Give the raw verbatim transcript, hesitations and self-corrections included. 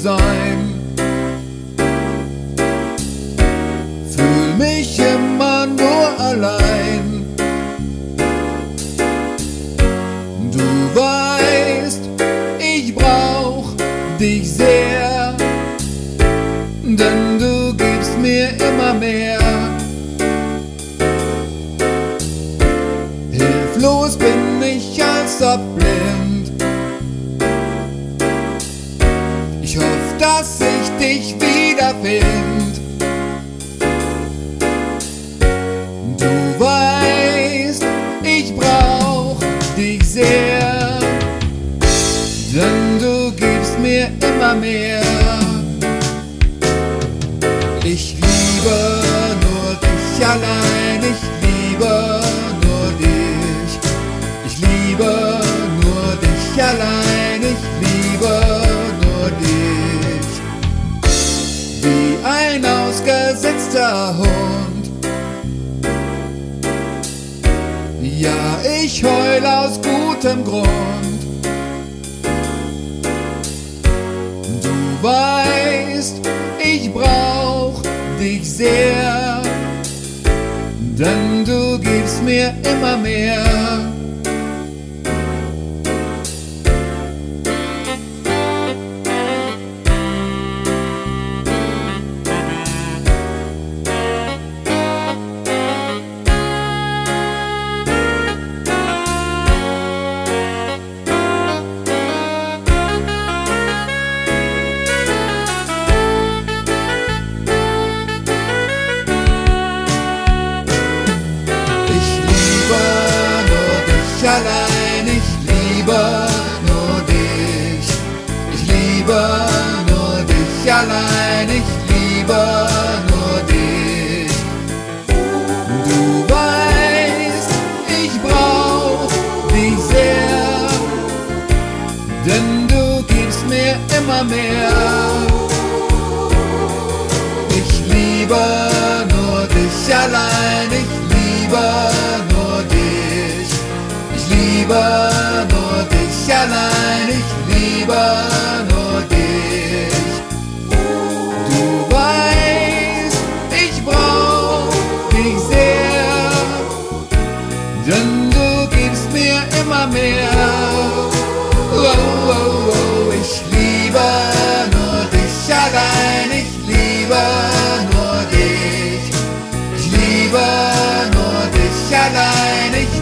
sein. Fühl mich immer nur allein. Du weißt, ich brauch dich sehr, denn du gibst mir immer mehr. Hilflos bin ich als ob blind. Ich hoffe, dass ich dich wiederfind. Du weißt, ich brauch dich sehr, denn du gibst mir immer mehr. Ich liebe nur dich allein, ich liebe nur dich. Ich liebe nur dich allein, ich liebe nur dich. Wie ein ausgesetzter Hund. Ja, ich heul aus gutem Grund. Du weißt, ich brauch dich sehr, denn du gibst mir immer mehr. Allein, ich liebe nur dich. Ich liebe nur dich allein, ich liebe nur dich. Du weißt, ich brauch dich sehr, denn du gibst mir immer mehr. Ich liebe nur dich allein, ich liebe nur dich. Ich liebe nur dich allein, ich liebe nur dich. Du weißt, ich brauch dich sehr, denn du gibst mir immer mehr. Oh, oh, oh, ich liebe nur dich allein, ich liebe nur dich. Ich liebe nur dich allein, ich